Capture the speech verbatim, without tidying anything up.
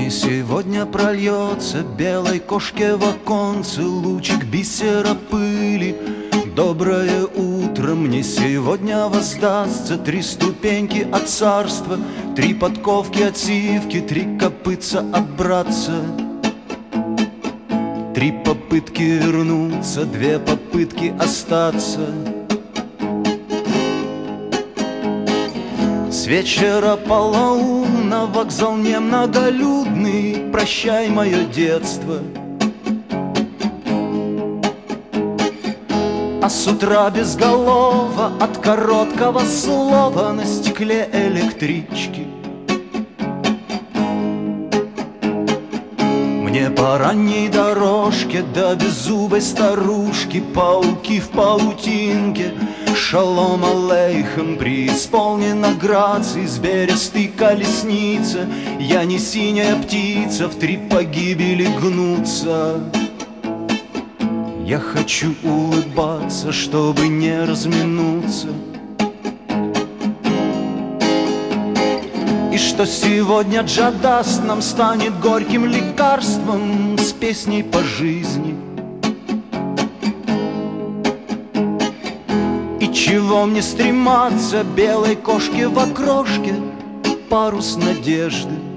Мне сегодня прольется белой кошке в оконце лучик бисера пыли. Доброе утро, мне сегодня воздастся три ступеньки от царства, три подковки от сивки, три копытца от братца. Три попытки вернуться, две попытки остаться. С вечера полоумна вокзал немноголюдный, прощай мое детство. А с утра безголово от короткого слова на стекле электрички. Мне по ранней дорожке до беззубой старушки, пауки в паутинке, шалом алейхем, преисполнена грации с берестой колесницы. Я не синяя птица, в три погибели гнуться. Я хочу улыбаться, чтобы не разминуться. И что сегодня джадаст нам станет горьким лекарством с песней по жизни. И чего мне стрематься белой кошке в окрошке, парус надежды.